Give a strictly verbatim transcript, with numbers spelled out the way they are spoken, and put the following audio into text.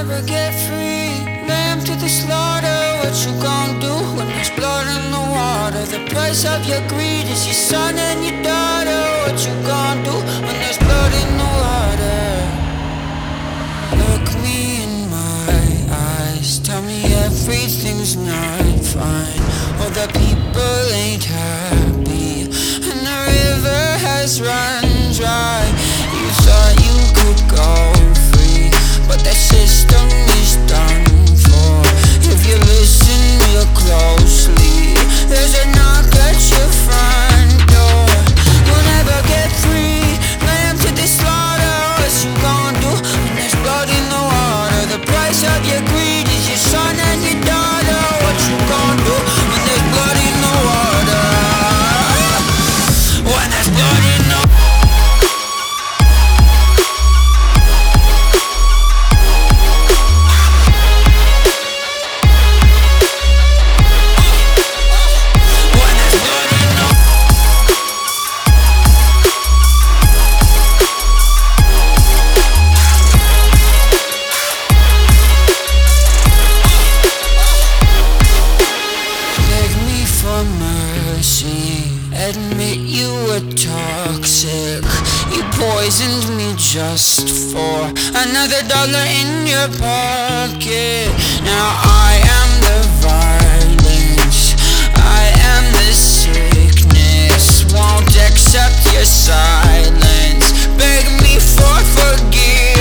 never get free. Lamb to the slaughter, what you gon' do when there's blood in the water? The price of your greed is your son and your daughter. What you gon' do when there's blood in the water? Look me in my eyes, tell me everything's not fine. All the people ain't happy, and the river has run dry. You thought you could go free, but that system is done for. If you listen real closely, there's a knock at your front door. You'll never get free. Lamb to the slaughter, what you gon' do when there's blood in the water? The price of your greed is your son and your daughter. What you gon' do when there's blood in the water? When there's blood in the water. Admit you were toxic. You poisoned me just for another dollar in your pocket. Now I am the violence, I am the sickness. Won't accept your silence, beg me for forgiveness.